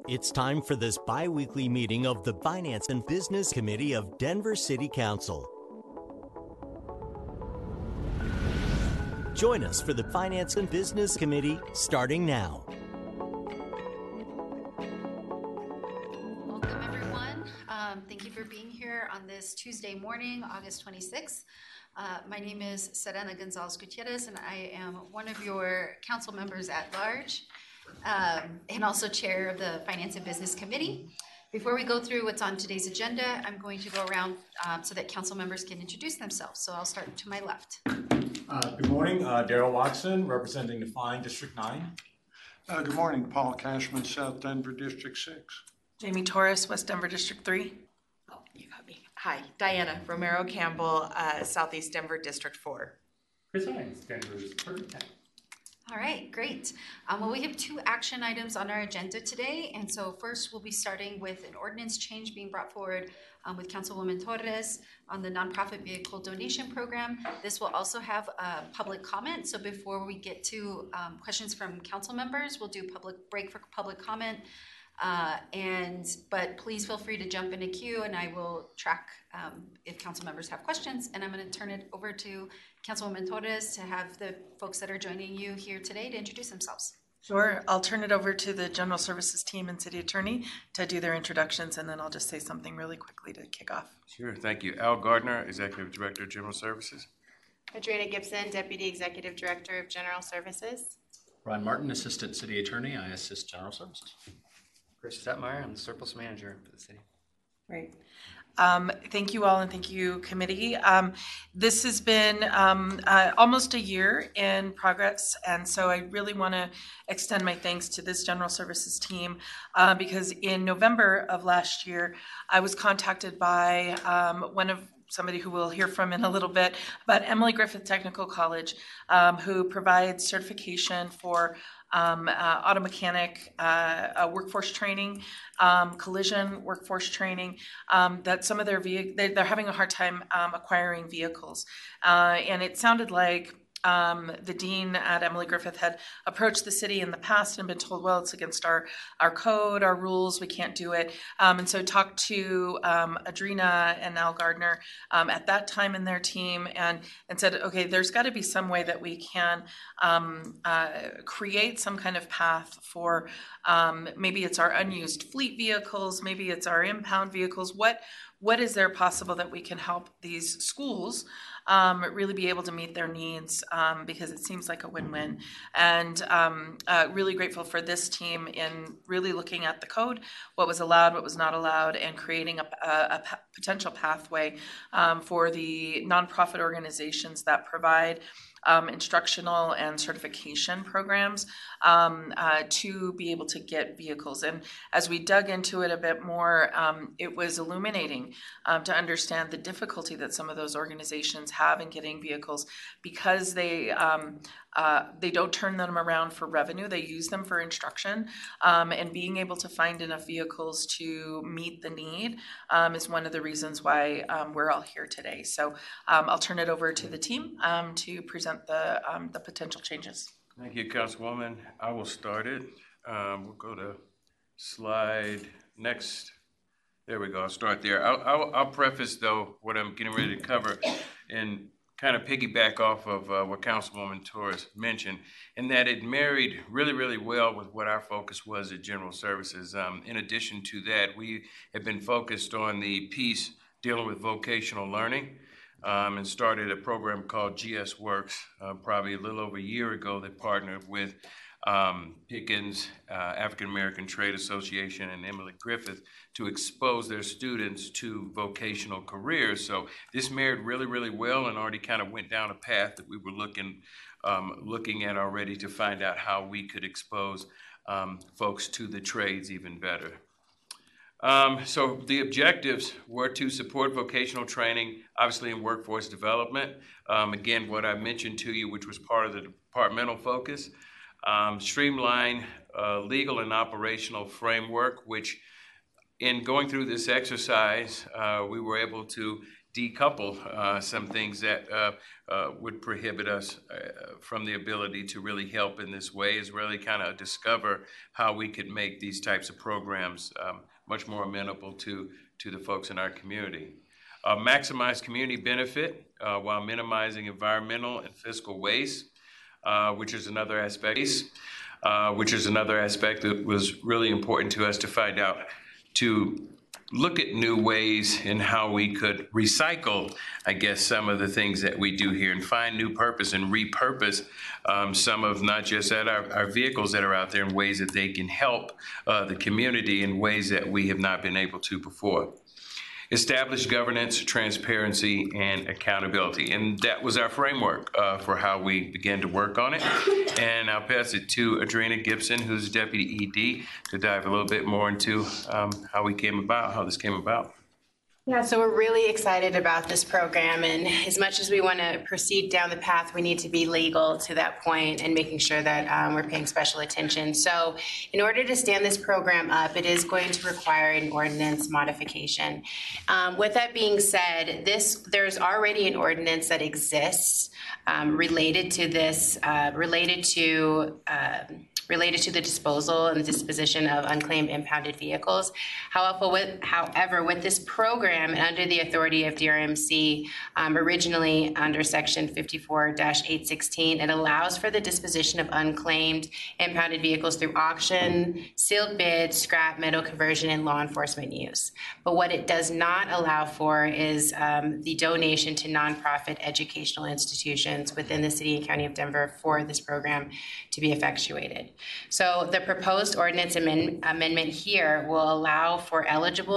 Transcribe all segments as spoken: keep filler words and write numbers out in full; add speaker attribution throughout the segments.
Speaker 1: It's time for this bi-weekly meeting of the Finance and Business Committee of Denver City Council. Join us for the Finance and Business Committee starting now.
Speaker 2: Welcome, everyone. Um, thank you for being here on this Tuesday morning, August twenty-sixth. Uh, my name is Serena Gonzalez Gutierrez, and I am one of your council members at large. Um, and also chair of the Finance and Business Committee. Before we go through what's on today's agenda, I'm going to go around um, so that council members can introduce themselves. So I'll start to my left.
Speaker 3: Uh, good morning, uh, Daryl Watson, representing the Fine District nine.
Speaker 4: Uh, good morning, Paul Cashman, South Denver District six.
Speaker 5: Jamie Torres, West Denver District three.
Speaker 6: Oh, you got me. Hi, Diana Romero Campbell, uh, Southeast Denver District four.
Speaker 7: Chris Hines, Denver's Perfect ten.
Speaker 2: All right, great. Um, well, we have two action items on our agenda today. And so first we'll be starting with an ordinance change being brought forward um, with Councilwoman Torres on the nonprofit vehicle donation program. This will also have a public comment. So before we get to um, questions from council members, we'll do public break for public comment. Uh, and but please feel free to jump in a queue and I will track um, if council members have questions. And I'm going to turn it over to Councilwoman Torres to have the folks that are joining you here today to introduce themselves.
Speaker 5: Sure. I'll turn it over to the General Services team and City Attorney to do their introductions, and then I'll just say something really quickly to kick off.
Speaker 8: Sure. Thank you. Al Gardner, Executive Director of General Services.
Speaker 9: Adriana Gibson, Deputy Executive Director of General Services.
Speaker 10: Ron Martin, Assistant City Attorney. I assist General Services.
Speaker 11: Chris Stettmeyer, I'm the surplus manager for the city.
Speaker 5: Great. Um, thank you all, and thank you, committee. Um, this has been um, uh, almost a year in progress, and so I really want to extend my thanks to this General Services team uh, because in November of last year, I was contacted by um, one of somebody who we'll hear from in a little bit, but Emily Griffith Technical College, um, who provides certification for um, uh, auto mechanic uh, uh, workforce training, um, collision workforce training, um, that some of their vehicles, they, they're having a hard time um, acquiring vehicles. Uh, and it sounded like Um, the dean at Emily Griffith had approached the city in the past and been told, well, it's against our, our code, our rules, we can't do it. Um, and so talked to um, Adrina and Al Gardner um, at that time in their team and, and said, okay, there's got to be some way that we can um, uh, create some kind of path for um, maybe it's our unused fleet vehicles, maybe it's our impound vehicles. What What is there possible that we can help these schools um, really be able to meet their needs um, because it seems like a win-win. And um, uh, really grateful for this team in really looking at the code, what was allowed, what was not allowed, and creating a, a, a potential pathway um, for the nonprofit organizations that provide Um, instructional and certification programs um, uh, to be able to get vehicles. And as we dug into it a bit more, um, it was illuminating um, to understand the difficulty that some of those organizations have in getting vehicles because they um, uh, they don't turn them around for revenue. They use them for instruction. Um, and being able to find enough vehicles to meet the need um, is one of the reasons why um, we're all here today. So um, I'll turn it over to the team um, to present the um, the potential changes.
Speaker 8: Thank you, Councilwoman. I will start it. Um, we'll go to slide next. There we go. I'll start there. I'll, I'll, I'll preface, though, what I'm getting ready to cover and kind of piggyback off of uh, what Councilwoman Torres mentioned, and that it married really, really well with what our focus was at General Services. Um, in addition to that, we have been focused on the piece dealing with vocational learning. Um, and started a program called G S Works uh, probably a little over a year ago that partnered with um, Pickens, uh, African American Trade Association, and Emily Griffith to expose their students to vocational careers. So this married really, really well and already kind of went down a path that we were looking, um, looking at already to find out how we could expose um, folks to the trades even better. Um, so the objectives were to support vocational training, obviously in workforce development. Um, again, what I mentioned to you, which was part of the departmental focus. Um, streamline uh, legal and operational framework, which in going through this exercise, uh, we were able to decouple uh, some things that uh, uh, would prohibit us uh, from the ability to really help in this way, is really kind of discover how we could make these types of programs um, much more amenable to, to the folks in our community. Uh, maximize community benefit uh, while minimizing environmental and fiscal waste, uh, which is another aspect, uh, which is another aspect that was really important to us to find out, to look at new ways in how we could recycle, I guess, some of the things that we do here and find new purpose and repurpose um, some of not just that our, our vehicles that are out there in ways that they can help uh, the community in ways that we have not been able to before. Establish governance, transparency, and accountability. And that was our framework uh, for how we began to work on it. And I'll pass it to Adrena Gibson, who's Deputy E D, to dive a little bit more into um, how we came about, how this came about.
Speaker 9: Yeah, so we're really excited about this program, and as much as we want to proceed down the path, we need to be legal to that point and making sure that um, we're paying special attention. So in order to stand this program up, it is going to require an ordinance modification. Um, with that being said, this there's already an ordinance that exists um, related to this, uh, related to uh, related to the disposal and the disposition of unclaimed impounded vehicles. However, with, however, with this program and under the authority of D R M C, um, originally under section fifty-four dash eight sixteen, it allows for the disposition of unclaimed impounded vehicles through auction, sealed bid, scrap, metal conversion, and law enforcement use. But what it does not allow for is um, the donation to nonprofit educational institutions within the city and county of Denver for this program to be effectuated. So the proposed ordinance amend amendment here will allow for eligible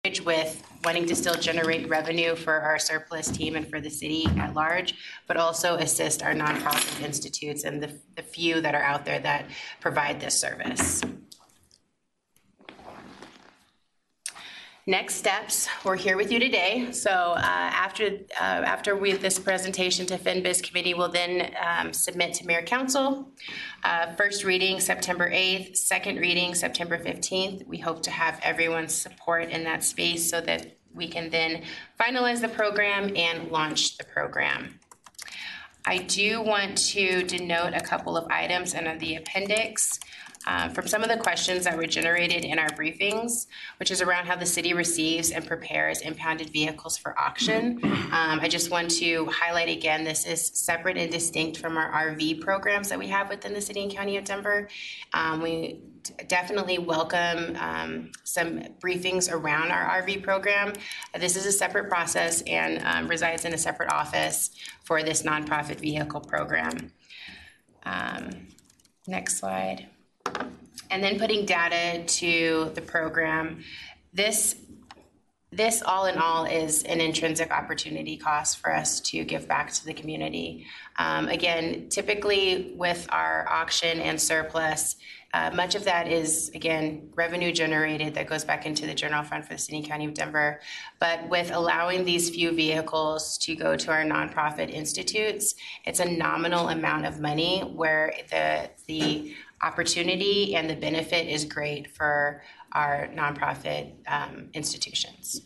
Speaker 9: with wanting to still generate revenue for our surplus team and for the city at large, but also assist our nonprofit institutes and the, the few that are out there that provide this service. Next steps, we're here with you today. So uh, after uh, after we this presentation to FinBiz Committee, will then um, submit to Mayor Council. Uh, first reading September eighth, second reading September fifteenth. We hope to have everyone's support in that space so that we can then finalize the program and launch the program. I do want to denote a couple of items under the appendix. Uh, from some of the questions that were generated in our briefings, which is around how the city receives and prepares impounded vehicles for auction. Um, I just want to highlight again, this is separate and distinct from our R V programs that we have within the city and county of Denver. Um, we definitely welcome um, some briefings around our R V program. This is a separate process and um, resides in a separate office for this nonprofit vehicle program. Um, next slide. And then putting data to the program. This, this all in all is an intrinsic opportunity cost for us to give back to the community. Um, again, typically with our auction and surplus, uh, much of that is, again, revenue generated that goes back into the general fund for the city and county of Denver. But with allowing these few vehicles to go to our nonprofit institutes, it's a nominal amount of money where the, the opportunity and the benefit is great for our nonprofit um, institutions.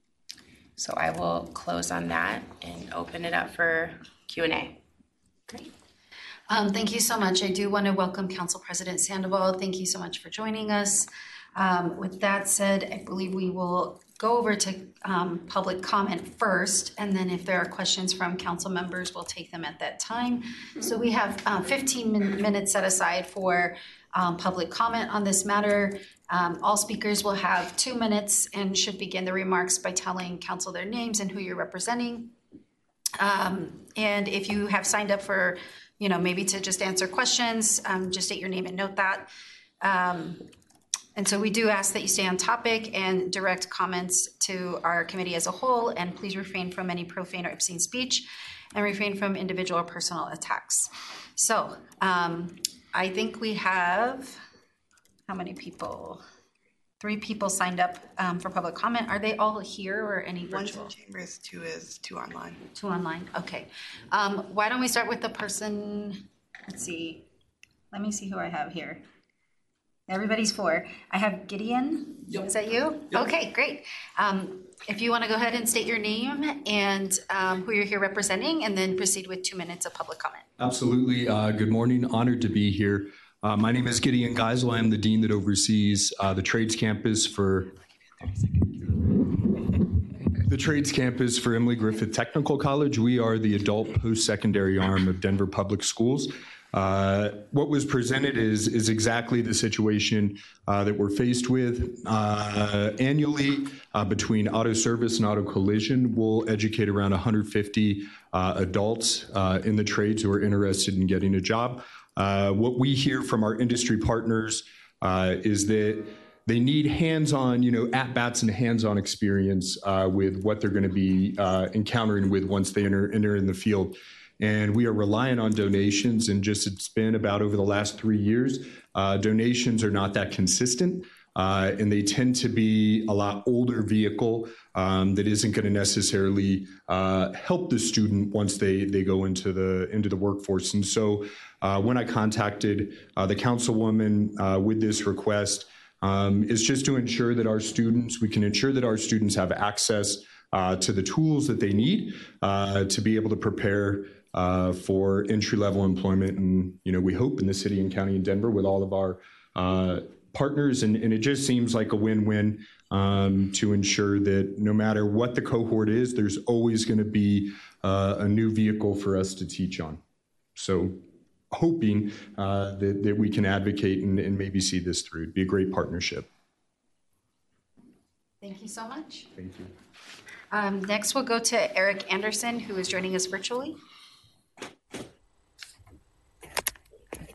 Speaker 9: So I will close on that and open it up for Q and A.
Speaker 2: Great. Um, thank you so much. I do want to welcome Council President Sandoval. Thank you so much for joining us. Um, with that said, I believe we will go over to um, public comment first, and then if there are questions from council members, we'll take them at that time. So we have uh, fifteen min minutes set aside for um, public comment on this matter. Um, all speakers will have two minutes and should begin the remarks by telling council their names and who you're representing. Um, and if you have signed up for, you know, maybe to just answer questions, um, just state your name and note that. Um, And so we do ask that you stay on topic and direct comments to our committee as a whole, and please refrain from any profane or obscene speech and refrain from individual or personal attacks. So um, I think we have, how many people? Three people signed up um, for public comment. Are they all here or any virtual?
Speaker 12: One chambers, two is two online.
Speaker 2: Two online, okay. Um, why don't we start with the person, let's see, let me see who I have here. Everybody's for. I have Gideon. Yep. Is that you? Yep. Okay, great. Um, if you want to go ahead and state your name and um, who you're here representing, and then proceed with two minutes of public comment.
Speaker 13: Absolutely. Uh, good morning. Honored to be here. Uh, my name is Gideon Geisel. I'm the dean that oversees uh, the trades campus for the trades campus for Emily Griffith Technical College. We are the adult post-secondary arm of Denver Public Schools. Uh, what was presented is, is exactly the situation uh, that we're faced with. Uh, annually, uh, between auto service and auto collision, we'll educate around one hundred fifty uh, adults uh, in the trades who are interested in getting a job. Uh, what we hear from our industry partners uh, is that they need hands-on, you know, at-bats and hands-on experience uh, with what they're going to be uh, encountering with once they enter, enter in the field. And we are relying on donations, and just it's been about over the last three years, uh, donations are not that consistent, uh, and they tend to be a lot older vehicle um, that isn't going to necessarily uh, help the student once they they go into the into the workforce. And so, uh, when I contacted uh, the councilwoman uh, with this request, um, is just to ensure that our students, we can ensure that our students have access uh, to the tools that they need uh, to be able to prepare Uh, for entry-level employment, and you know, we hope in the city and county in Denver with all of our uh, partners, and, and it just seems like a win-win um, to ensure that no matter what the cohort is, there's always going to be uh, a new vehicle for us to teach on. So, hoping uh, that, that we can advocate and, and maybe see this through. It'd be a great partnership.
Speaker 2: Thank you so much.
Speaker 13: Thank you.
Speaker 2: Um, next, we'll go to Eric Anderson, who is joining us virtually.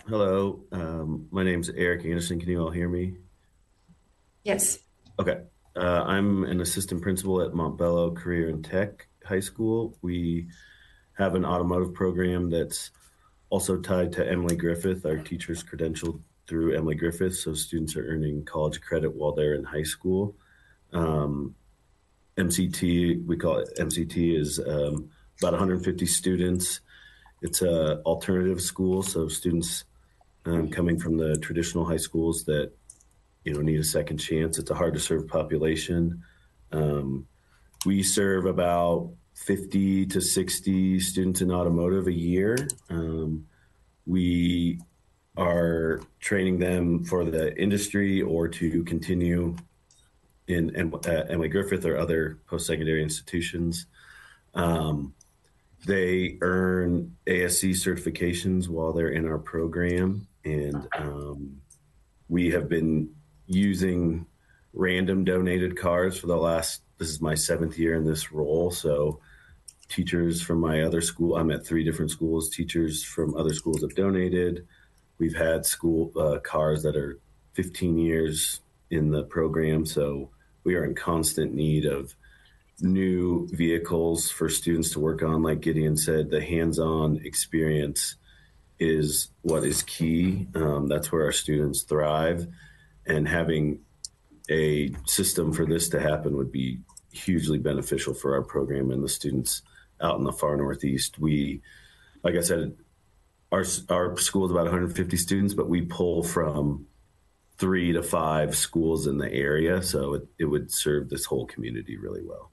Speaker 14: Hello, um, my name's Eric Anderson. Can you all hear me?
Speaker 2: Yes.
Speaker 14: Okay. Uh, I'm an assistant principal at Montbello Career and Tech High School. We have an automotive program that's also tied to Emily Griffith. Our teachers credentialed through Emily Griffith, so students are earning college credit while they're in high school. Um, M C T, we call it M C T, is um, about one hundred fifty students. It's a alternative school, so students um, coming from the traditional high schools that you know need a second chance. It's a hard to serve population. Um, we serve about fifty to sixty students in automotive a year. Um, we are training them for the industry or to continue in uh, Emily Griffith or other post-secondary institutions. Um, they earn A S C certifications while they're in our program, and um, we have been using random donated cars for the last, this is my seventh year in this role, so teachers from my other school, I'm at three different schools, teachers from other schools have donated. We've had school uh, cars that are fifteen years in the program, so we are in constant need of new vehicles for students to work on. Like Gideon said, the hands-on experience is what is key. Um, that's where our students thrive, and having a system for this to happen would be hugely beneficial for our program and the students out in the far Northeast. We, like I said, our, our school is about one hundred fifty students, but we pull from three to five schools in the area. So it, it would serve this whole community really well.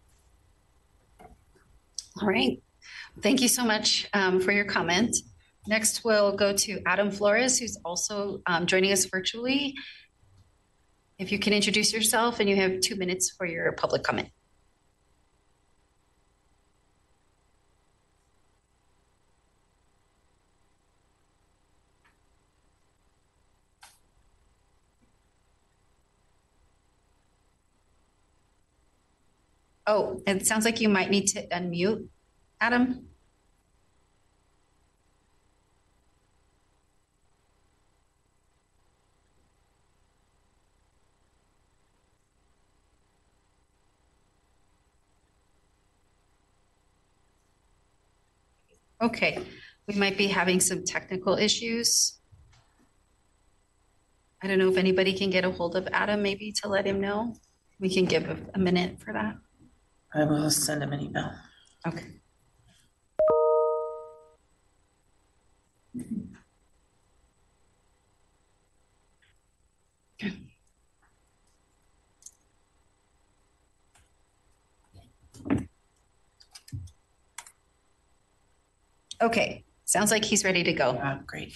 Speaker 2: All right. Thank you so much um, for your comment. Next, we'll go to Adam Flores, who's also um, joining us virtually. If you can introduce yourself, and you have two minutes for your public comment. Oh, it sounds like you might need to unmute, Adam. Okay, we might be having some technical issues. I don't know if anybody can get a hold of Adam maybe to let him know. We can give a, a minute for that.
Speaker 5: I will send him an email.
Speaker 2: Okay. Okay, sounds like he's ready to go.
Speaker 5: Uh, great.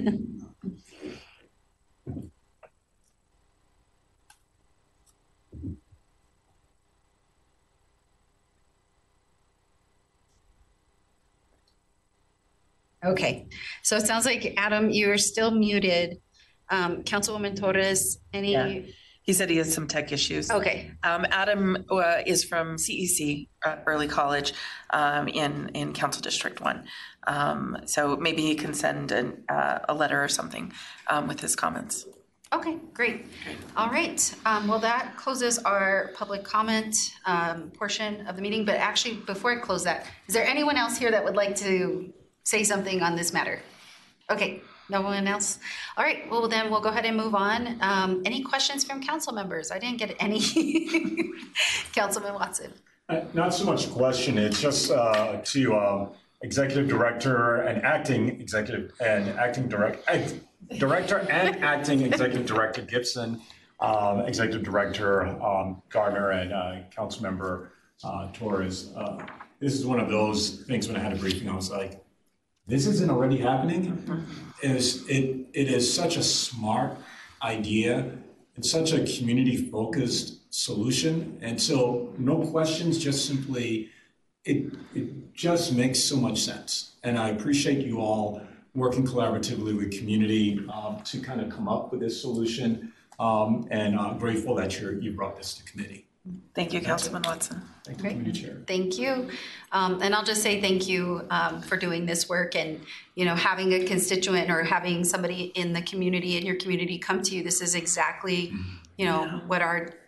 Speaker 2: Okay, so it sounds like, Adam, you're still muted. Um, Councilwoman Torres, any?
Speaker 5: Yeah. He said he has some tech issues.
Speaker 2: Okay.
Speaker 5: Um, Adam uh, is from C E C, uh, Early College, um, in, in Council District one. Um, so maybe he can send an, uh, a letter or something um, with his comments.
Speaker 2: Okay, great. All right. Um, well, that closes our public comment um, portion of the meeting. But actually, before I close that, is there anyone else here that would like to say something on this matter? Okay, no one else? All right, well then we'll go ahead and move on. Um, any questions from council members? I didn't get any. Councilman Watson.
Speaker 3: Uh, Not so much a question, it's just uh, to uh, Executive Director and Acting Executive and Acting Direct, act, Director and Acting Executive Director Gibson, um, Executive Director um, Gardner, and uh, Councilmember uh, Torres. Uh, this is one of those things when I had a briefing, I was like, this isn't already happening. It is, it, it is such a smart idea. It's such a community-focused solution. And so no questions, just simply, it, it just makes so much sense. And I appreciate you all working collaboratively with community um, to kind of come up with this solution. Um, and I'm grateful that you're, you brought this to committee.
Speaker 5: Thank you, Councilman Watson.
Speaker 3: Thank you,
Speaker 2: Great.
Speaker 3: Committee Chair.
Speaker 2: Thank you. Um, and I'll just say thank you um, for doing this work, and, you know, having a constituent or having somebody in the community, in your community, come to you. This is exactly, you know, yeah. what our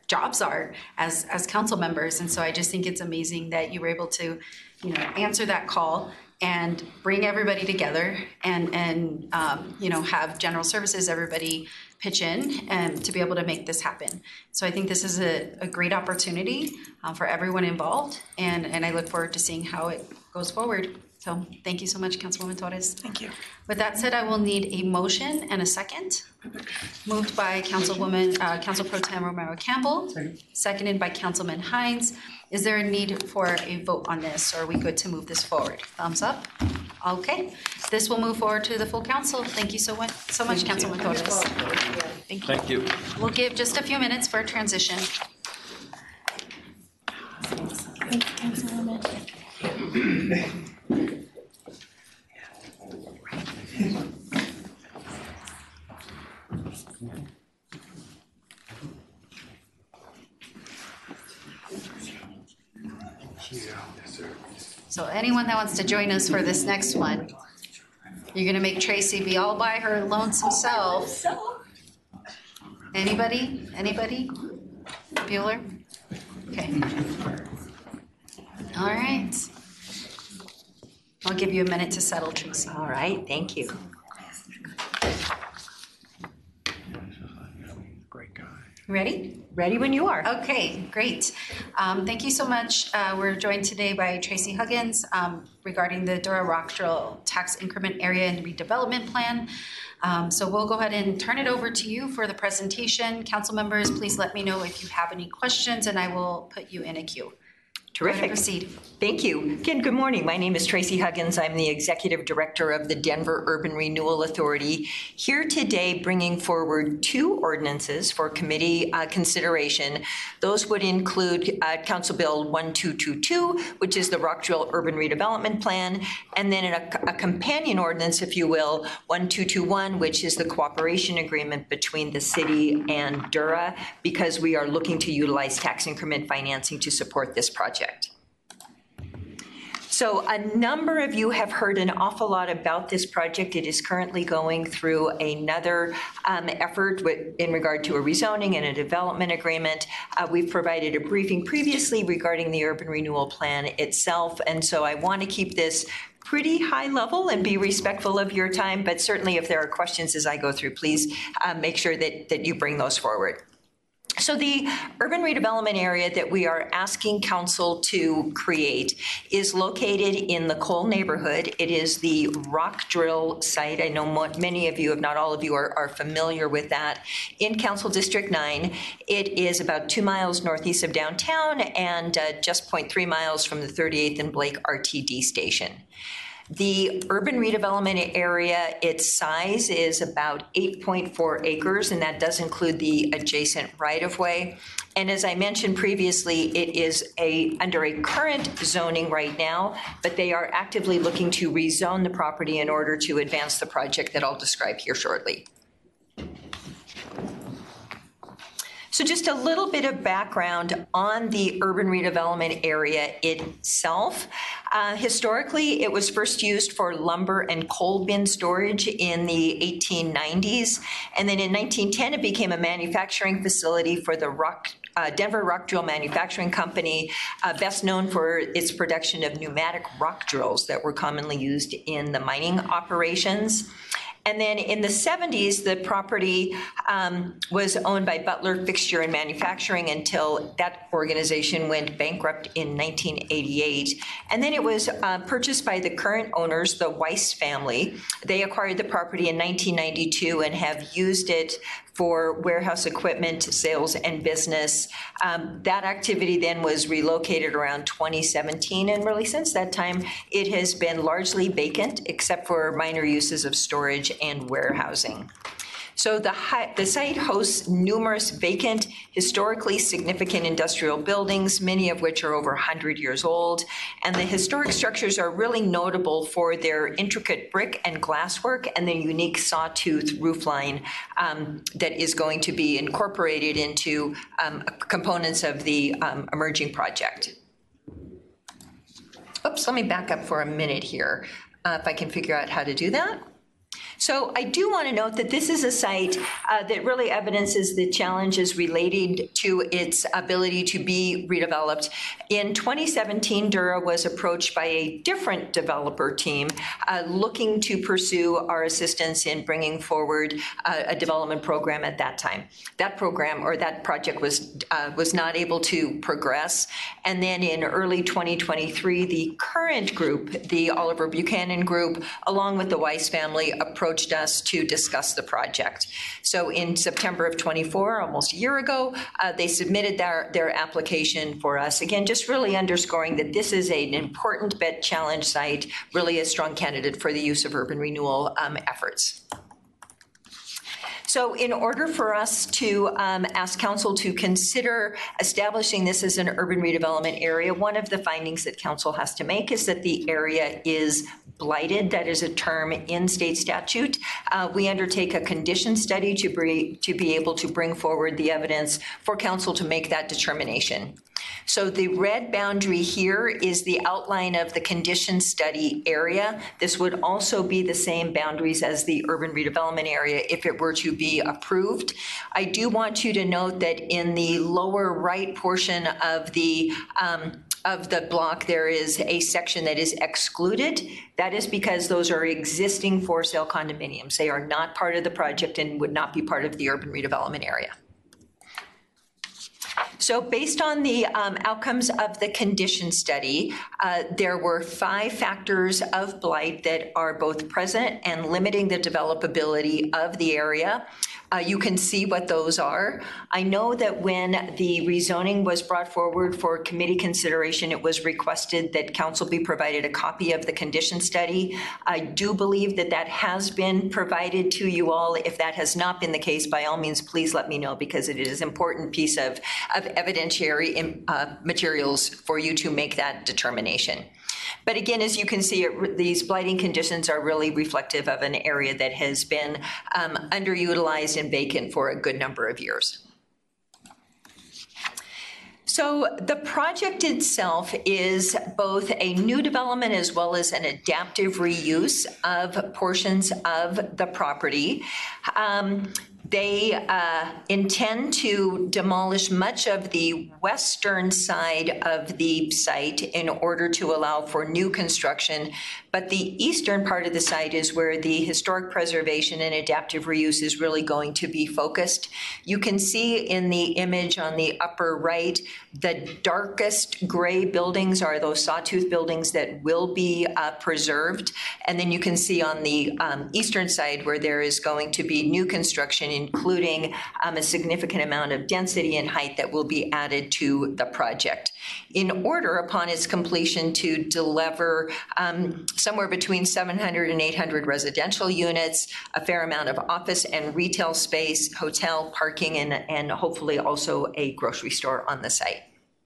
Speaker 2: jobs are as, as council members. And so I just think it's amazing that you were able to, you know, answer that call and bring everybody together and, and um, you know, have general services, everybody pitch in and to be able to make this happen. So I think this is a, a great opportunity uh, for everyone involved, and, and I look forward to seeing how it goes forward. So thank you so much, Councilwoman Torres.
Speaker 5: Thank you.
Speaker 2: With that said, I will need a motion and a second. Moved by Councilwoman, uh, Council Pro Tem Romero Campbell, seconded by Councilman Hines. Is there a need for a vote on this, or are we good to move this forward? Thumbs up. Okay, this will move forward to the full council. Thank you so much, so much, Councilwoman Torres. Thank you.
Speaker 8: Thank you.
Speaker 2: We'll give just a few minutes for transition.
Speaker 5: Thank you, Councilwoman.
Speaker 2: So anyone that wants to join us for this next one, you're gonna make Tracy be all by her lonesome self. Anybody? Anybody? Bueller? Okay. All right. I'll give you a minute to settle, Tracy.
Speaker 15: All right, thank you.
Speaker 2: Ready?
Speaker 15: Ready when you are.
Speaker 2: Okay, great. Um, thank you so much. Uh, we're joined today by Tracy Huggins um, regarding the Dura Rock Drill Tax Increment Area and Redevelopment Plan. Um, so we'll go ahead and turn it over to you for the presentation. Council members, please let me know if you have any questions and I will put you in a queue.
Speaker 15: Terrific.
Speaker 2: Proceed.
Speaker 15: Thank you. Again, good morning. My name is Tracy Huggins. I'm the Executive Director of the Denver Urban Renewal Authority, here today bringing forward two ordinances for committee uh, consideration. Those would include uh, Council Bill one two two two, which is the Rock Drill Urban Redevelopment Plan, and then a, a companion ordinance, if you will, one two two one, which is the cooperation agreement between the city and Dura, because we are looking to utilize tax increment financing to support this project. So a number of you have heard an awful lot about this project. It is currently going through another um, effort with, in regard to a rezoning and a development agreement. Uh, we've provided a briefing previously regarding the urban renewal plan itself, and so I want to keep this pretty high level and be respectful of your time, but certainly if there are questions as I go through, please uh, make sure that, that you bring those forward. So the urban redevelopment area that we are asking council to create is located in the Cole neighborhood. It is the Rock Drill site. I know many of you, if not all of you, are, are familiar with that. In Council District nine, it is about two miles northeast of downtown and uh, just zero point three miles from the thirty-eighth and Blake R T D station. The urban redevelopment area, its size is about eight point four acres, and that does include the adjacent right-of-way. And as I mentioned previously, it is a under a current zoning right now, but they are actively looking to rezone the property in order to advance the project that I'll describe here shortly. So just a little bit of background on the urban redevelopment area itself. Uh, historically, it was first used for lumber and coal bin storage in the eighteen nineties. And then in nineteen ten, it became a manufacturing facility for the rock Uh, Denver Rock Drill Manufacturing Company, uh, best known for its production of pneumatic rock drills that were commonly used in the mining operations. And then in the seventies, the property um, was owned by Butler Fixture and Manufacturing until that organization went bankrupt in nineteen eighty-eight. And then it was uh, purchased by the current owners, the Weiss family. They acquired the property in nineteen ninety-two and have used it for warehouse equipment sales and business. Um, that activity then was relocated around twenty seventeen, and really since that time, it has been largely vacant except for minor uses of storage and warehousing. So the, high, the site hosts numerous vacant, historically significant industrial buildings, many of which are over one hundred years old. And the historic structures are really notable for their intricate brick and glasswork and the unique sawtooth roofline um, that is going to be incorporated into um, components of the um, emerging project. Oops, let me back up for a minute here, uh, if I can figure out how to do that. So I do want to note that this is a site uh, that really evidences the challenges related to its ability to be redeveloped. In twenty seventeen, Dura was approached by a different developer team uh, looking to pursue our assistance in bringing forward uh, a development program at that time. That program or that project was uh, was not able to progress. And then in early twenty twenty-three, the current group, the Oliver Buchanan Group, along with the Weiss family, approached us to discuss the project. So in September of twenty-four, almost a year ago, uh, they submitted their, their application for us. Again, just really underscoring that this is an important but challenge site, really a strong candidate for the use of urban renewal um, efforts. So in order for us to um, ask council to consider establishing this as an urban redevelopment area, one of the findings that council has to make is that the area is blighted. That is a term in state statute. Uh, we undertake a condition study to be, to be able to bring forward the evidence for council to make that determination. So the red boundary here is the outline of the condition study area. This would also be the same boundaries as the urban redevelopment area if it were to be approved. I do want you to note that in the lower right portion of the um, of the block, there is a section that is excluded. That is because those are existing for sale condominiums. They are not part of the project and would not be part of the urban redevelopment area. So based on the um, outcomes of the condition study, uh, there were five factors of blight that are both present and limiting the developability of the area. Uh, you can see what those are. I know that when the rezoning was brought forward for committee consideration, it was requested that council be provided a copy of the condition study. I do believe that that has been provided to you all. If that has not been the case, by all means, please let me know, because it is an important piece of, of evidentiary uh, materials for you to make that determination. But again, as you can see, it, these blighting conditions are really reflective of an area that has been um, underutilized and vacant for a good number of years. So the project itself is both a new development as well as an adaptive reuse of portions of the property. Um, They uh, intend to demolish much of the western side of the site in order to allow for new construction, but the eastern part of the site is where the historic preservation and adaptive reuse is really going to be focused. You can see in the image on the upper right, the darkest gray buildings are those sawtooth buildings that will be uh, preserved. And then you can see on the um, eastern side where there is going to be new construction, including um, a significant amount of density and height that will be added to the project. In order, upon its completion, to deliver um, somewhere between seven hundred and eight hundred residential units, a fair amount of office and retail space, hotel, parking, and, and hopefully also a grocery store on the site.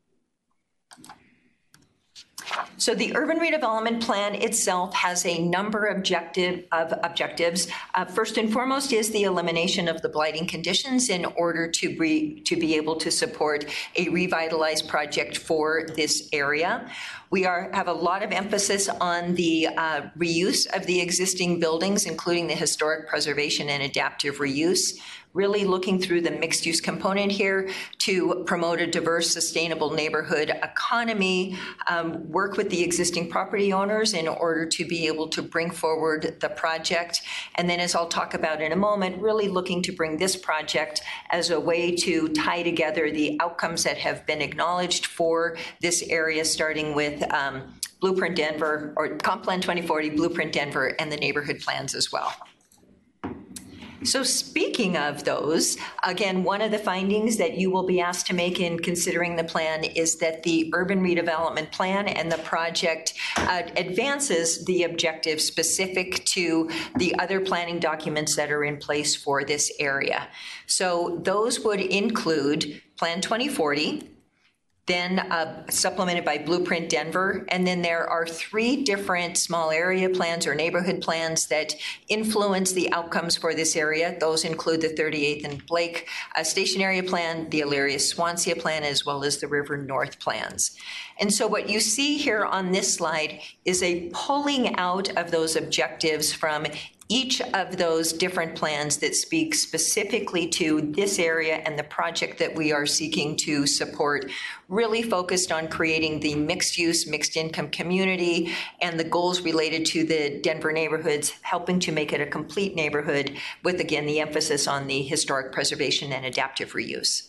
Speaker 15: So the urban redevelopment plan itself has a number objective of objectives. Uh, first and foremost is the elimination of the blighting conditions in order to be, to be able to support a revitalized project for this area. We are, have a lot of emphasis on the uh, reuse of the existing buildings, including the historic preservation and adaptive reuse. Really looking through the mixed-use component here to promote a diverse, sustainable neighborhood economy, um, work with the existing property owners in order to be able to bring forward the project. And then, as I'll talk about in a moment, really looking to bring this project as a way to tie together the outcomes that have been acknowledged for this area, starting with um, Blueprint Denver, or Comp Plan twenty forty, Blueprint Denver, and the neighborhood plans as well. So speaking of those, again, one of the findings that you will be asked to make in considering the plan is that the urban redevelopment plan and the project uh, advances the objectives specific to the other planning documents that are in place for this area. So those would include Plan twenty forty, then uh, supplemented by Blueprint Denver. And then there are three different small area plans or neighborhood plans that influence the outcomes for this area. Those include the thirty-eighth and Blake uh, Station Area Plan, the Elyria Swansea Plan, as well as the River North plans. And so what you see here on this slide is a pulling out of those objectives from each of those different plans that speak specifically to this area and the project that we are seeking to support really focused on creating the mixed-use, mixed-income community and the goals related to the Denver neighborhoods, helping to make it a complete neighborhood with, again, the emphasis on the historic preservation and adaptive reuse.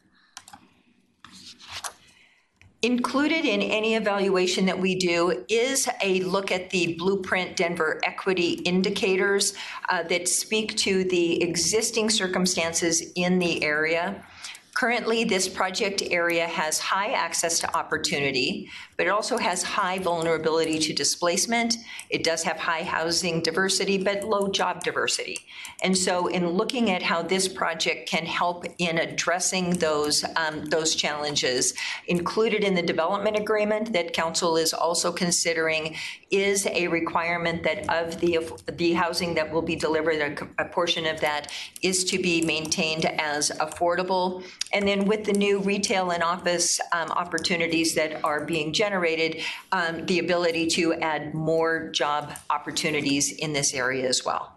Speaker 15: Included in any evaluation that we do is a look at the Blueprint Denver equity indicators uh, that speak to the existing circumstances in the area. Currently, this project area has high access to opportunity, but it also has high vulnerability to displacement. It does have high housing diversity, but low job diversity. And so in looking at how this project can help in addressing those, um, those challenges, included in the development agreement that council is also considering is a requirement that of the, the housing that will be delivered, a, a portion of that is to be maintained as affordable. And then with the new retail and office um, opportunities that are being generated, um, the ability to add more job opportunities in this area as well.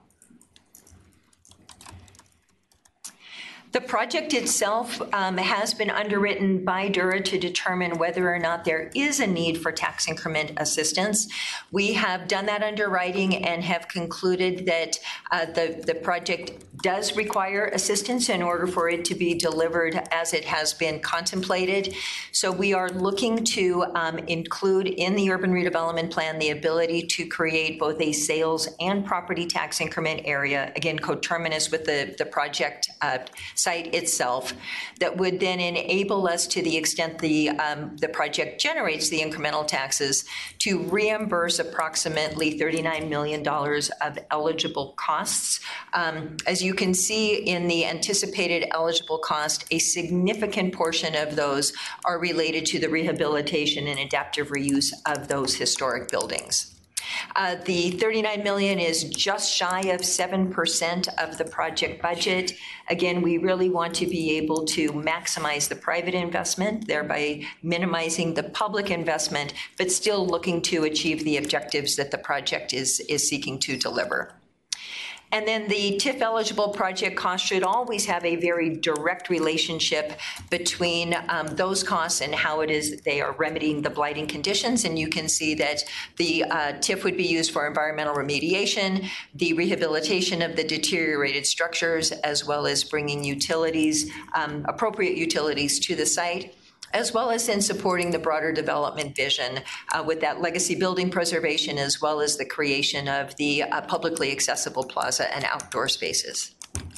Speaker 15: The project itself um, has been underwritten by Dura to determine whether or not there is a need for tax increment assistance. We have done that underwriting and have concluded that uh, the, the project does require assistance in order for it to be delivered as it has been contemplated. So we are looking to um, include in the urban redevelopment plan the ability to create both a sales and property tax increment area, again, coterminous with the, the project uh, site itself, that would then enable us, to the extent the, um, the project generates the incremental taxes, to reimburse approximately thirty-nine million dollars of eligible costs. Um, as you can see in the anticipated eligible cost, a significant portion of those are related to the rehabilitation and adaptive reuse of those historic buildings. Uh, the thirty-nine million dollars is just shy of seven percent of the project budget. Again, we really want to be able to maximize the private investment, thereby minimizing the public investment, but still looking to achieve the objectives that the project is, is seeking to deliver. And then the T I F-eligible project costs should always have a very direct relationship between um, those costs and how it is that they are remedying the blighting conditions. And you can see that the uh, T I F would be used for environmental remediation, the rehabilitation of the deteriorated structures, as well as bringing utilities, um, appropriate utilities to the site, as well as in supporting the broader development vision uh, with that legacy building preservation, as well as the creation of the uh, publicly accessible plaza and outdoor spaces.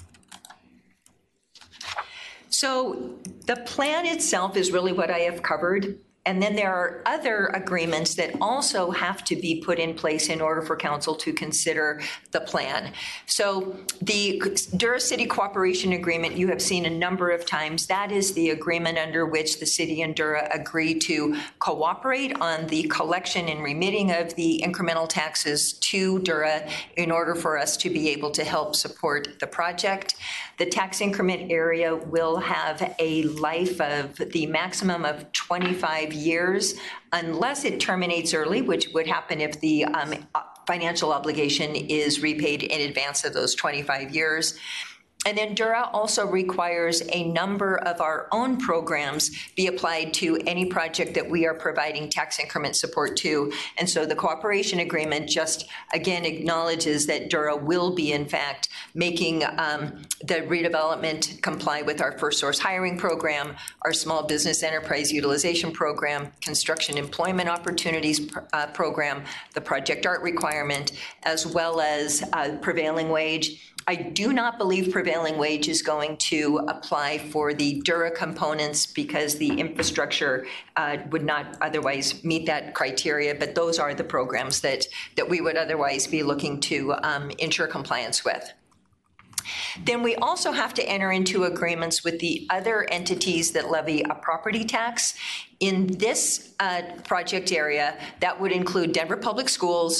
Speaker 15: So the plan itself is really what I have covered. And then there are other agreements that also have to be put in place in order for council to consider the plan. So the Dura City Cooperation Agreement you have seen a number of times. That is the agreement under which the city and Dura agree to cooperate on the collection and remitting of the incremental taxes to Dura in order for us to be able to help support the project. The tax increment area will have a life of the maximum of twenty-five years unless it terminates early, which would happen if the um, financial obligation is repaid in advance of those twenty-five years. And then Dura also requires a number of our own programs be applied to any project that we are providing tax increment support to. And so the cooperation agreement just, again, acknowledges that Dura will be, in fact, making um, the redevelopment comply with our first source hiring program, our small business enterprise utilization program, construction employment opportunities uh, program, the project art requirement, as well as uh, prevailing wage. I do not believe prevailing wage is going to apply for the Dura components because the infrastructure uh, would not otherwise meet that criteria, but those are the programs that, that we would otherwise be looking to um, ensure compliance with. Then we also have to enter into agreements with the other entities that levy a property tax. In this uh, project area, that would include Denver Public Schools,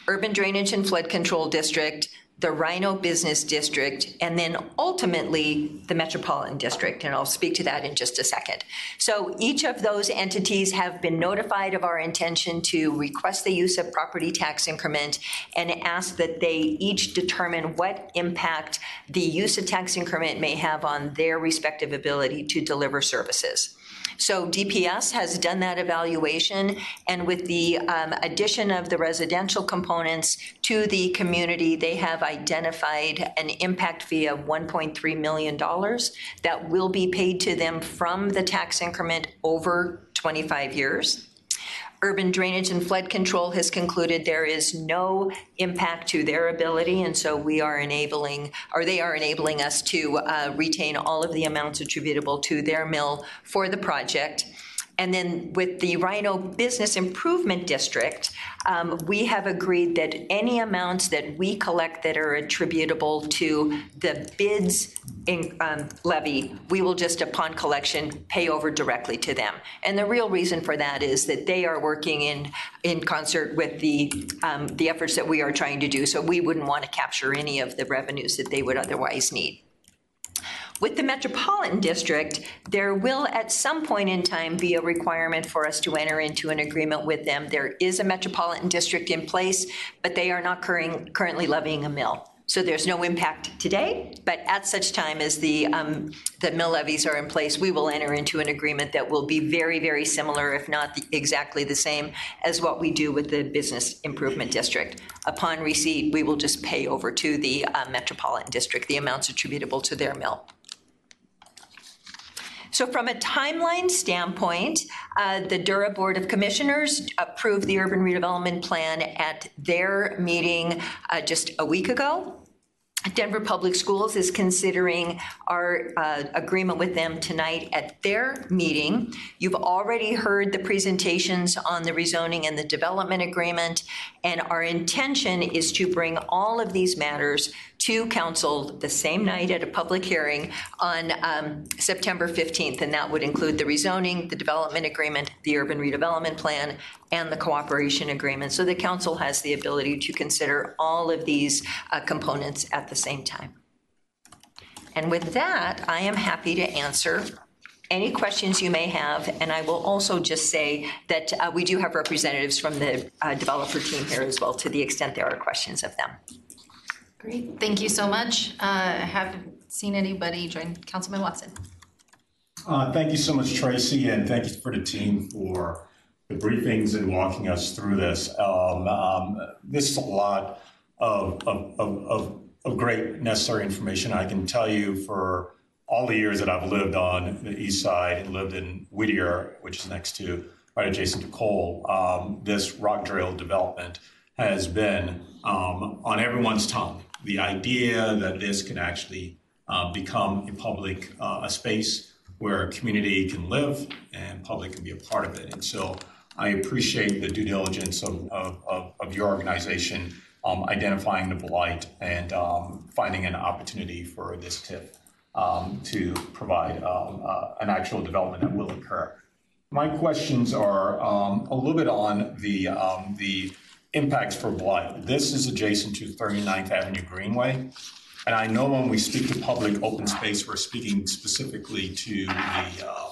Speaker 15: Urban Drainage and Flood Control District, the Rhino Business District, and then ultimately the Metropolitan District, and I'll speak to that in just a second. So each of those entities have been notified of our intention to request the use of property tax increment and ask that they each determine what impact the use of tax increment may have on their respective ability to deliver services. So D P S has done that evaluation, and with the um, addition of the residential components to the community, they have identified an impact fee of one point three million dollars that will be paid to them from the tax increment over twenty-five years. Urban Drainage and Flood Control has concluded there is no impact to their ability, and so we are enabling, or they are enabling us to uh, retain all of the amounts attributable to their mill for the project. And then with the Rhino Business Improvement District, um, we have agreed that any amounts that we collect that are attributable to the bids in, um, levy, we will just, upon collection, pay over directly to them. And the real reason for that is that they are working in, in concert with the, um, the efforts that we are trying to do, so we wouldn't want to capture any of the revenues that they would otherwise need. With the Metropolitan District, there will at some point in time be a requirement for us to enter into an agreement with them. There is a Metropolitan District in place, but they are not curring, currently levying a mill. So there's no impact today, but at such time as the, um, the mill levies are in place, we will enter into an agreement that will be very, very similar, if not the, exactly the same as what we do with the Business Improvement District. Upon receipt, we will just pay over to the uh, Metropolitan District the amounts attributable to their mill. So from a timeline standpoint, uh, the Dura Board of Commissioners approved the urban redevelopment plan at their meeting uh, just a week ago. Denver Public Schools is considering our uh, agreement with them tonight at their meeting. You've already heard the presentations on the rezoning and the development agreement, and our intention is to bring all of these matters to council the same night at a public hearing on um, September fifteenth, and that would include the rezoning, the development agreement, the urban redevelopment plan, and the cooperation agreement. So the council has the ability to consider all of these uh, components at the same time. And with that, I am happy to answer any questions you may have, and I will also just say that uh, we do have representatives from the uh, developer team here as well, to the extent there are questions of them.
Speaker 2: Great, thank you so much. Uh, I haven't seen anybody join. Councilman Watson.
Speaker 3: Uh, thank you so much, Tracy, and thank you for the team for the briefings and walking us through this. Um, um, this is a lot of, of, of, of, of great necessary information. I can tell you for all the years that I've lived on the east side and lived in Whittier, which is next to, right adjacent to Cole, um, this rock drill development has been um, on everyone's tongue. The idea that this can actually uh, become a public uh, a space where a community can live and public can be a part of it. And so I appreciate the due diligence of, of, of, of your organization um, identifying the blight and um, finding an opportunity for this T I F um, to provide um, uh, an actual development that will occur. My questions are um, a little bit on the, um, the impacts for blight. This is adjacent to thirty-ninth Avenue Greenway. And I know when we speak to public open space, we're speaking specifically to the, uh,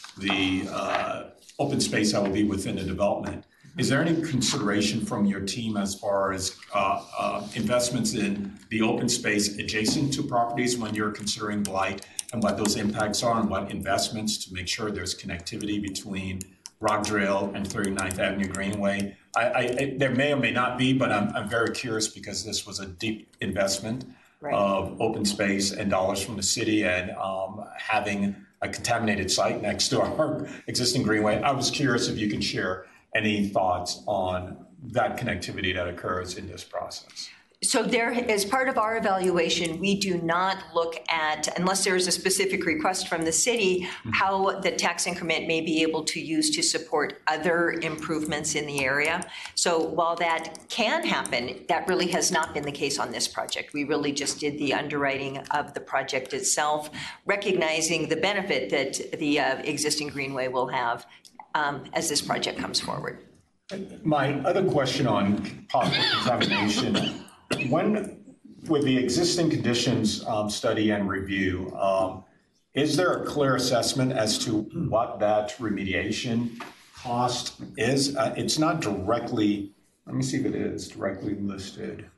Speaker 3: the uh, open space that will be within the development. Is there any consideration from your team as far as uh, uh, investments in the open space adjacent to properties when you're considering blight, and what those impacts are, and what investments to make sure there's connectivity between Rock Drill and thirty-ninth Avenue Greenway? I, I, I, there may or may not be, but I'm, I'm very curious because this was a deep investment. Right. Of open space and dollars from the city, and um, having a contaminated site next to our existing greenway. I was curious if you can share any thoughts on that connectivity that occurs in this process.
Speaker 15: So there, as part of our evaluation, we do not look at, unless there is a specific request from the city, mm-hmm. how the tax increment may be able to use to support other improvements in the area. So while that can happen, that really has not been the case on this project. We really just did the underwriting of the project itself, recognizing the benefit that the uh, existing greenway will have um, as this project comes forward.
Speaker 3: My other question on possible contamination, when, with the existing conditions um, study and review, um, is there a clear assessment as to what that remediation cost is? Uh, it's not directly, let me see if it is directly listed.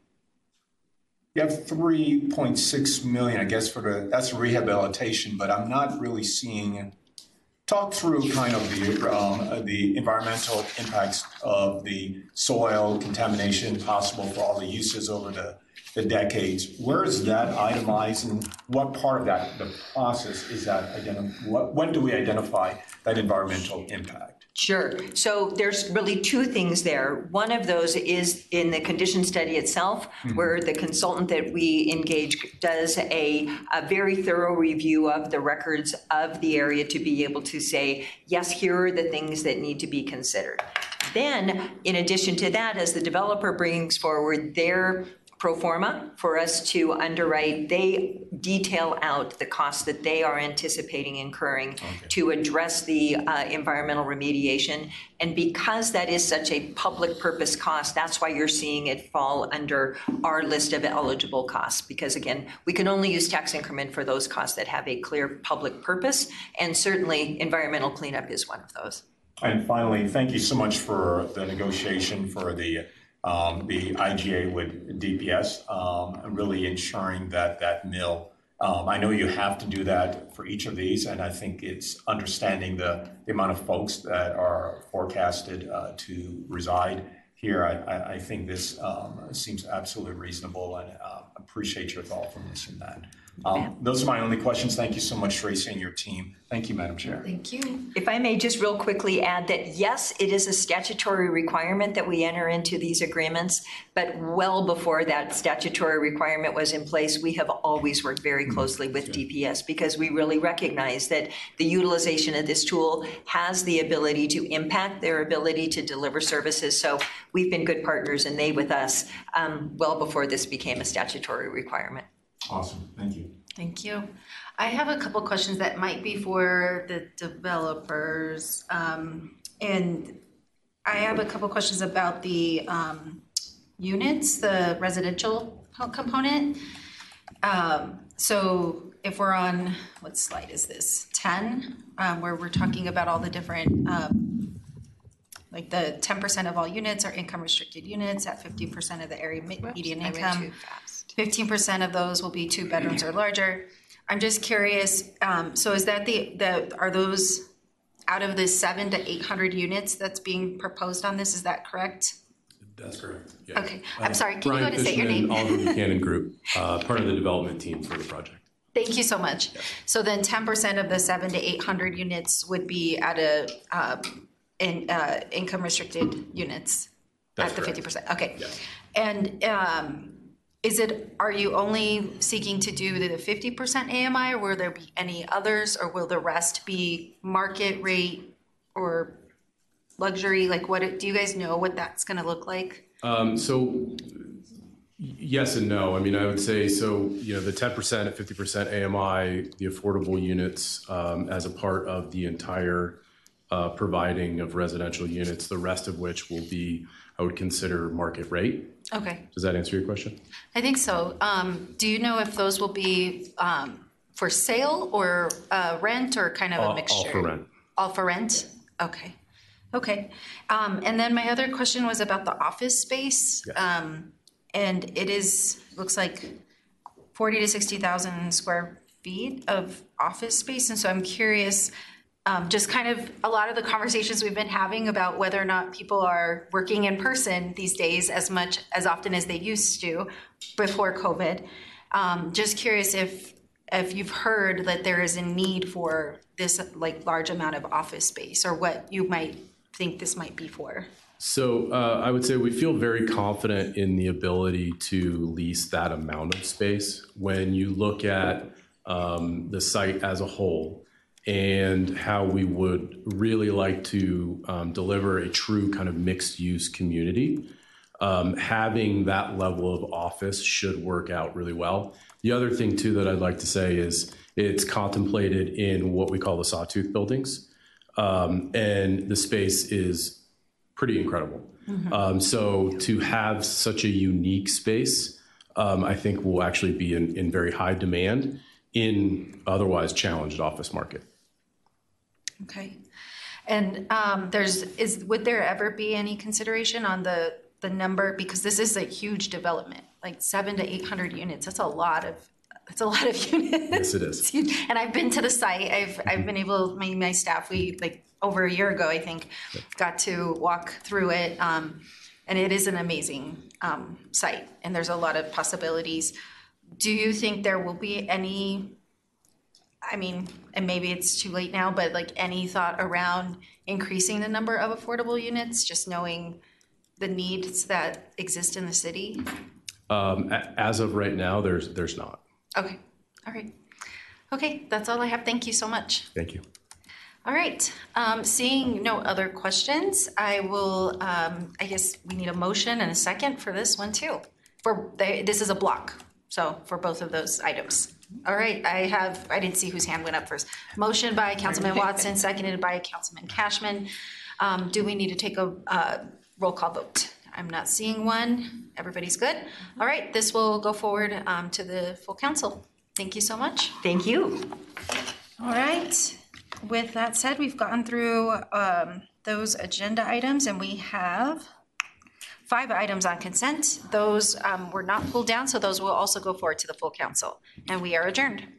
Speaker 3: You have three point six million, I guess, for the, that's rehabilitation, but I'm not really seeing. Talk through kind of the um, the environmental impacts of the soil contamination possible for all the uses over the, the decades. Where is that itemized, and what part of that the process is that identified? What, when do we identify that environmental impact?
Speaker 15: Sure. So there's really two things there. One of those is in the condition study itself, mm-hmm. where the consultant that we engage does a, a very thorough review of the records of the area to be able to say, yes, here are the things that need to be considered. Then, in addition to that, as the developer brings forward their pro forma for us to underwrite, they detail out the costs that they are anticipating incurring okay. to address the uh, environmental remediation. And because that is such a public purpose cost, that's why you're seeing it fall under our list of eligible costs. Because again, we can only use tax increment for those costs that have a clear public purpose. And certainly environmental cleanup is one of those.
Speaker 3: And finally, thank you so much for the negotiation for the Um, the I G A with D P S, um, really ensuring that that mill, um, I know you have to do that for each of these, and I think it's understanding the, the amount of folks that are forecasted uh, to reside here. I, I, I think this um, seems absolutely reasonable, and uh, appreciate your thoughtfulness in that. Um, those are my only questions. Thank you so much, Tracy, and your team. Thank you, Madam Chair.
Speaker 2: Thank you.
Speaker 15: If I may just real quickly add that, yes, it is a statutory requirement that we enter into these agreements, but well before that statutory requirement was in place, we have always worked very closely with D P S because we really recognize that the utilization of this tool has the ability to impact their ability to deliver services. So we've been good partners, and they with us, um, well before this became a statutory requirement.
Speaker 3: Awesome. Thank you.
Speaker 2: Thank you. I have a couple questions that might be for the developers. Um, and I have a couple questions about the um, units, the residential component. Um, so if we're on, what slide is this? ten, um, where we're talking about all the different, um, like the ten percent of all units are income restricted units at fifty percent of the area median
Speaker 6: Whoops,
Speaker 2: income. fifteen percent of those will be two bedrooms or larger. I'm just curious, um, so is that the, the, are those out of the seven to eight hundred units that's being proposed on this, is that correct?
Speaker 16: That's correct. Yeah.
Speaker 2: Okay, I'm
Speaker 16: uh,
Speaker 2: sorry, can
Speaker 16: Brian
Speaker 2: you go to say your name?
Speaker 16: Oliver Buchanan Group, uh, part of the development team for the project.
Speaker 2: Thank you so much. Yes. So then ten percent of the seven to eight hundred units would be at a, um, in, uh, income restricted units
Speaker 16: That's
Speaker 2: at the
Speaker 16: correct.
Speaker 2: fifty percent, okay.
Speaker 16: Yes.
Speaker 2: And, um, is it, are you only seeking to do the fifty percent A M I, or will there be any others, or will the rest be market rate or luxury? Like what, do you guys know what that's gonna look like?
Speaker 16: Um, so yes and no. I mean, I would say, so, you know, the ten percent at fifty percent A M I, the affordable units um, as a part of the entire uh, providing of residential units, the rest of which will be, I would consider market rate.
Speaker 2: Okay.
Speaker 16: Does that answer your question?
Speaker 2: I think so. Um, do you know if those will be um, for sale or uh, rent, or kind of
Speaker 16: All-
Speaker 2: a
Speaker 16: all
Speaker 2: mixture?
Speaker 16: for rent.
Speaker 2: All for rent? Okay. Okay. Um, and then my other question was about the office space.
Speaker 16: Yes.
Speaker 2: Um, and it is, looks like forty to sixty thousand square feet of office space. And so I'm curious, Um, just kind of a lot of the conversations we've been having about whether or not people are working in person these days as much as often as they used to before COVID. Um, just curious if if you've heard that there is a need for this like large amount of office space, or what you might think this might be for.
Speaker 16: So uh, I would say we feel very confident in the ability to lease that amount of space. When you look at um, the site as a whole, and how we would really like to um, deliver a true kind of mixed use community. Um, having that level of office should work out really well. The other thing too that I'd like to say is it's contemplated in what we call the Sawtooth buildings. Um, and the space is pretty incredible. Mm-hmm. Um, so to have such a unique space, um, I think will actually be in, in very high demand in otherwise challenged office market.
Speaker 2: Okay. And um, there's, is, would there ever be any consideration on the, the number, because this is a huge development, like seven to eight hundred units. That's a lot of, that's a lot of units.
Speaker 16: Yes, it is.
Speaker 2: And I've been to the site. I've, I've been able, my, my staff, we like over a year ago, I think, got to walk through it. Um, and it is an amazing um, site, and there's a lot of possibilities. Do you think there will be any, I mean, and maybe it's too late now, but like any thought around increasing the number of affordable units, just knowing the needs that exist in the city?
Speaker 16: Um, a- as of right now, there's there's not.
Speaker 2: Okay, all right. Okay, that's all I have. Thank you so much.
Speaker 16: Thank you.
Speaker 2: All right, um, seeing no other questions, I will, um, I guess we need a motion and a second for this one too. For, the, this is a block, so for both of those items. All right, I have, I didn't see whose hand went up first. Motion by Councilman Watson, seconded by Councilman Cashman. Um, do we need to take a uh, roll call vote? I'm not seeing one. Everybody's good? All right, this will go forward um, to the full council. Thank you so much.
Speaker 15: Thank you.
Speaker 2: All right. With that said, we've gotten through um, those agenda items, and we have five items on consent. Those um, were not pulled down, so those will also go forward to the full council. And we are adjourned.